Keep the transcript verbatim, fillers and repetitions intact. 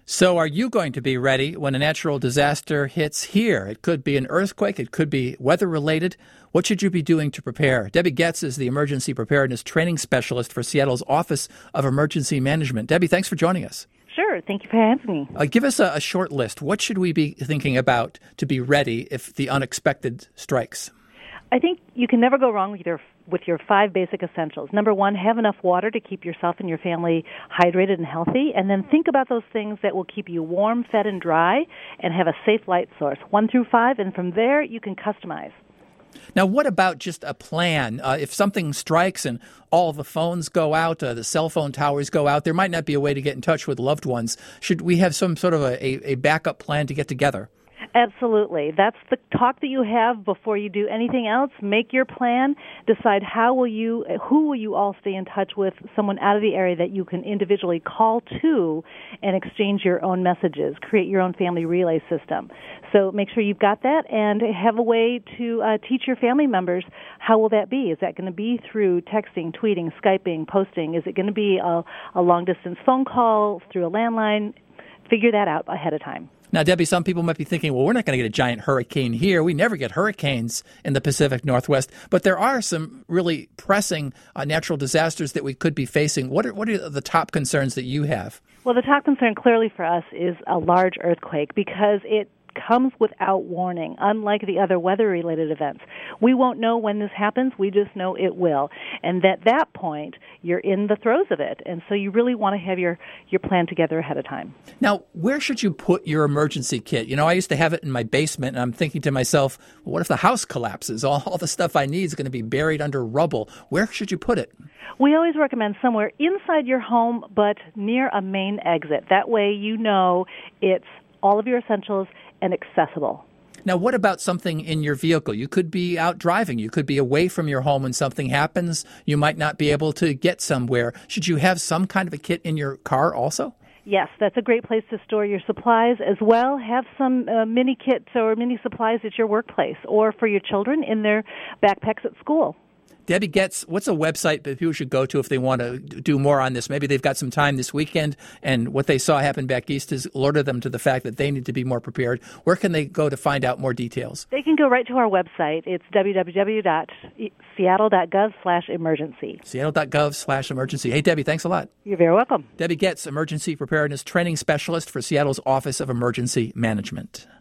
So are you going to be ready when a natural disaster hits here? It could be an earthquake. It could be weather-related. What should you be doing to prepare? Debbie Getz is the Emergency Preparedness Training Specialist for Seattle's Office of Emergency Management. Debbie, thanks for joining us. Sure. Thank you for having me. Uh, give us a, a short list. What should we be thinking about to be ready if the unexpected strikes? I think you can never go wrong with your with your five basic essentials. Number one, have enough water to keep yourself and your family hydrated and healthy, and then think about those things that will keep you warm, fed, and dry, and have a safe light source, one through five, and from there you can customize. Now, what about just a plan? Uh, if something strikes and all the phones go out, uh, the cell phone towers go out, there might not be a way to get in touch with loved ones. Should we have some sort of a, a, a backup plan to get together? Absolutely. That's the talk that you have before you do anything else. Make your plan. Decide how will you, who will you all stay in touch with, someone out of the area that you can individually call to and exchange your own messages. Create your own family relay system. So make sure you've got that and have a way to uh, teach your family members how will that be. Is that going to be through texting, tweeting, Skyping, posting? Is it going to be a, a long-distance phone call through a landline? Figure that out ahead of time. Now, Debbie, some people might be thinking, well, we're not going to get a giant hurricane here. We never get hurricanes in the Pacific Northwest. But there are some really pressing uh, natural disasters that we could be facing. What are, what are the top concerns that you have? Well, the top concern clearly for us is a large earthquake because it comes without warning, unlike the other weather-related events. We won't know when this happens. We just know it will. And at that point, you're in the throes of it. And so you really want to have your, your plan together ahead of time. Now, where should you put your emergency kit? You know, I used to have it in my basement, and I'm thinking to myself, well, what if the house collapses? All, all the stuff I need is going to be buried under rubble. Where should you put it? We always recommend somewhere inside your home, but near a main exit. That way you know it's all of your essentials and accessible. Now, what about something in your vehicle? You could be out driving. You could be away from your home when something happens. You might not be able to get somewhere. Should you have some kind of a kit in your car also? Yes, that's a great place to store your supplies as well. Have some uh, mini kits or mini supplies at your workplace or for your children in their backpacks at school. Debbie Getz, what's a website that people should go to if they want to do more on this? Maybe they've got some time this weekend, and what they saw happen back east has alerted them to the fact that they need to be more prepared. Where can they go to find out more details? They can go right to our website. It's w w w dot seattle dot gov slash emergency. seattle dot gov slash emergency. Hey, Debbie, thanks a lot. You're very welcome. Debbie Getz, Emergency Preparedness Training Specialist for Seattle's Office of Emergency Management.